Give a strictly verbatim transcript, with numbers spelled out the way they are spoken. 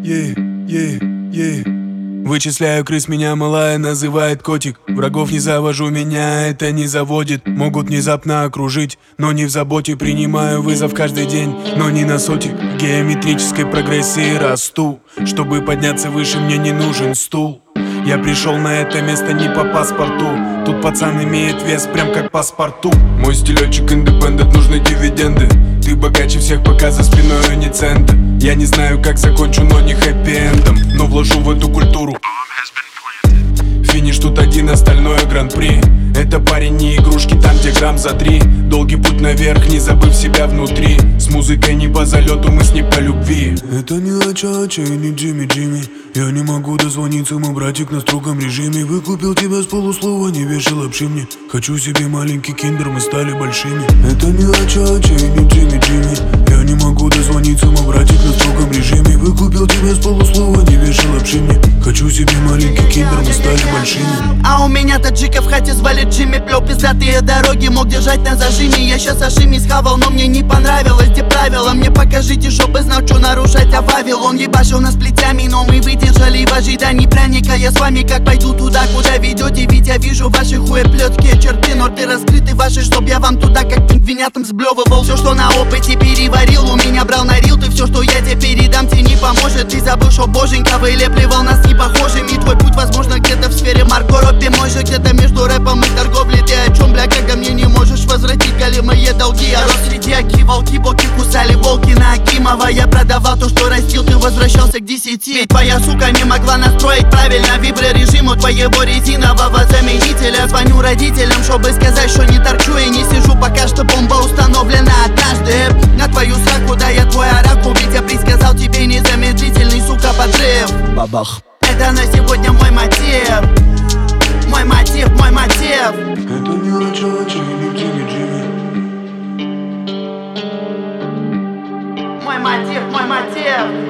е, е, е. Вычисляю крыс, меня малая называет котик. Врагов не завожу, меня это не заводит. Могут внезапно окружить, но не в заботе. Принимаю вызов каждый день, но не на сотик. В геометрической прогрессии расту. Чтобы подняться выше, мне не нужен стул. Я пришел на это место не по паспорту. Тут пацан имеет вес прям как паспорту. Мой стилечек индепендент, нужны дивиденды. Ты богаче всех, пока за спиной не цента. Я не знаю, как закончу, но не хэппи-эндом. Но вложу в эту культуру. Финиш тут один, остальное гран-при. Это парень не игрушки, там где грамм за три. Долгий путь наверх, не забыв себя внутри. С музыкой не по залету, мы с ней по любви. Это не Ача-Ача и не Джимми-Джимми. Я не могу дозвониться, мой братик на строгом режиме. Выкупил тебя с полуслова, не вешал обши мне. Хочу себе маленький киндер, мы стали большими. Это не Ача-Ача и не Джимми-Джимми. Я не могу дозвониться, мой братик на строгом режиме. Выкупил тебя с полуслова, не вешал обши мне. Хочу себе маленький киндер, мы стали большими. А у меня таджика в хате звали Джимми. Плел пиздатые дороги, мог держать на зажиме. Я щас сашими схавал, но мне не понравилось. Где правила, мне покажите, чтобы знал, что нарушать. А Вавилон ебашил нас плетями, но мы выдержали в ожидании пряника. Я с вами как пойду туда, куда ведете. Ведь я вижу ваши хуеплетки черты, норты раскрыты ваши, чтоб я вам туда как пингвинятам сблевывал. Все, что на опыте переварил, у меня брал на рил. Ты все, что я тебе передам, тебе не поможет. Ты забыл, что боженька вылепливал нас не похожими. Твой путь, возможно, где-то в сфере Марко Робби. Мой же где-то между рэпом и торговлей. Ты о чем, бля, когда мне не можешь возвратить голимые долги? Я рос среди аки, волки, боки кусали волки на Акимова. Я продавал то, что растил, ты возвращался к десяти. Ведь твоя сука не могла настроить правильно виброрежим у твоего резинового заменителя. Звоню родителям, чтобы сказать, что не торчу и не сижу, пока что бомба установлена однажды на твою сраку. Да, я твой оракул, ведь я предсказал тебе незамедлительный, сука, подрыв. Бабах. Это на сегодня мой мотив. Мой мотив, мой мотив. Это не Ача-Ача и не Джимми-Джимми. Мой мотив, мой мотив.